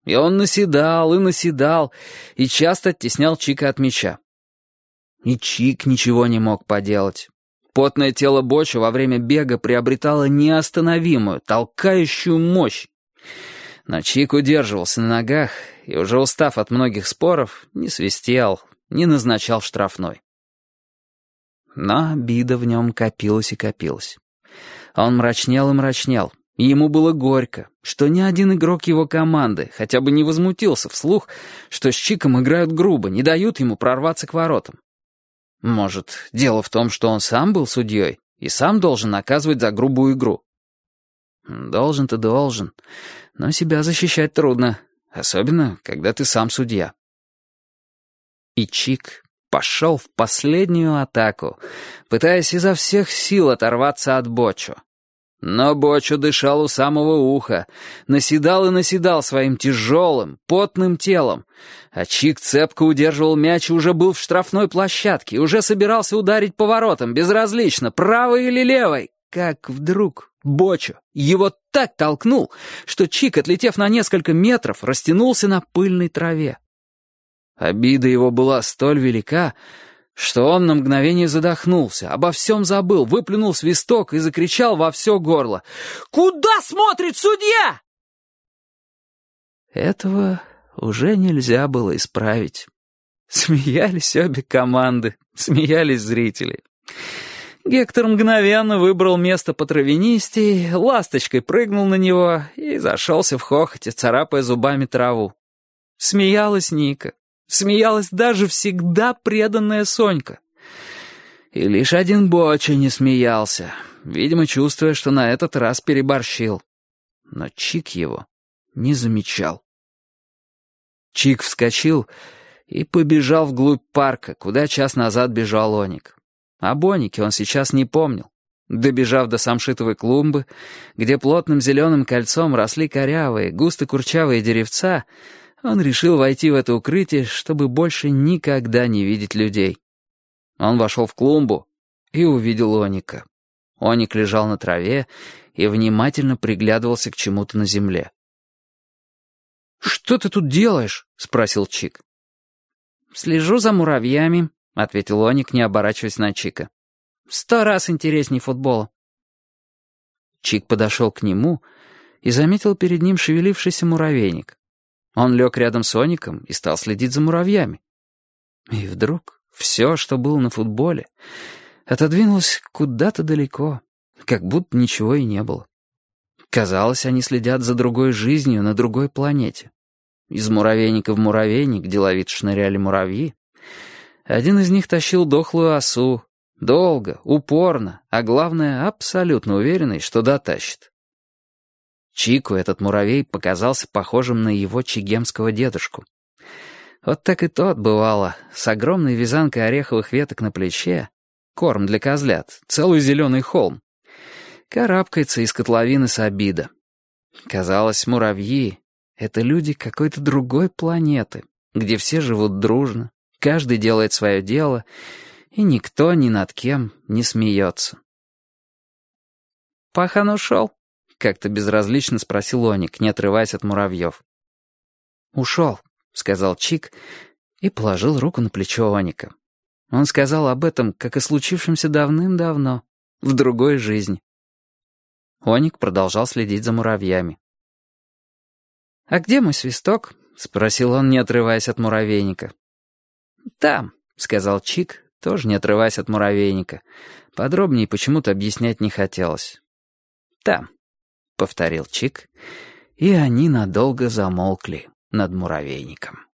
И он наседал и наседал, и часто оттеснял Чика от мяча. И Чик ничего не мог поделать. Потное тело Бочо во время бега приобретало неостановимую, толкающую мощь. Но Чик удерживался на ногах и, уже устав от многих споров, не свистел, не назначал штрафной. Но обида в нем копилась и копилась. Он мрачнел и мрачнел, и ему было горько, что ни один игрок его команды хотя бы не возмутился вслух, что с Чиком играют грубо, не дают ему прорваться к воротам. Может, дело в том, что он сам был судьей и сам должен наказывать за грубую игру? Должен-то должен, но себя защищать трудно, особенно, когда ты сам судья. И Чик пошел в последнюю атаку, пытаясь изо всех сил оторваться от Бочо. Но Бочо дышал у самого уха, наседал и наседал своим тяжелым, потным телом, а Чик цепко удерживал мяч и уже был в штрафной площадке, уже собирался ударить по воротам, безразлично, правой или левой, как вдруг Бочо его так толкнул, что Чик, отлетев на несколько метров, растянулся на пыльной траве. Обида его была столь велика, что он на мгновение задохнулся, обо всем забыл, выплюнул свисток и закричал во все горло: «Куда смотрит судья?» Этого уже нельзя было исправить. Смеялись обе команды, смеялись зрители. Гектор мгновенно выбрал место потравянистей, ласточкой прыгнул на него и зашелся в хохоте, царапая зубами траву. Смеялась Ника. Смеялась даже всегда преданная Сонька. И лишь один Бочо не смеялся, видимо, чувствуя, что на этот раз переборщил. Но Чик его не замечал. Чик вскочил и побежал вглубь парка, куда час назад бежал Оник. Об Онике он сейчас не помнил. Добежав до самшитовой клумбы, где плотным зеленым кольцом росли корявые, густо курчавые деревца, он решил войти в это укрытие, чтобы больше никогда не видеть людей. Он вошел в клумбу и увидел Оника. Оник лежал на траве и внимательно приглядывался к чему-то на земле. «Что ты тут делаешь?» — спросил Чик. «Слежу за муравьями», — ответил Оник, не оборачиваясь на Чика. 100 раз интересней футбола. Чик подошел к нему и заметил перед ним шевелившийся муравейник. Он лег рядом с Оником и стал следить за муравьями. И вдруг все, что было на футболе, отодвинулось куда-то далеко, как будто ничего и не было. Казалось, они следят за другой жизнью на другой планете. Из муравейника в муравейник деловито шныряли муравьи. Один из них тащил дохлую осу, долго, упорно, а главное, абсолютно уверенный, что дотащит. Чику этот муравей показался похожим на его чегемского дедушку. Вот так и тот, бывало, с огромной вязанкой ореховых веток на плече, корм для козлят, целый зеленый холм, карабкается из котловины Сабида. Казалось, муравьи — это люди какой-то другой планеты, где все живут дружно, каждый делает свое дело, и никто ни над кем не смеется. «Пахан ушел?» — как-то безразлично спросил Оник, не отрываясь от муравьев. «Ушел», — сказал Чик и положил руку на плечо Оника. Он сказал об этом, как о случившемся давным-давно, в другой жизни. Оник продолжал следить за муравьями. «А где мой свисток?» — спросил он, не отрываясь от муравейника. «Там», — сказал Чик, тоже не отрываясь от муравейника. Подробнее почему-то объяснять не хотелось. «Там», — повторил Чик, и они надолго замолкли над муравейником.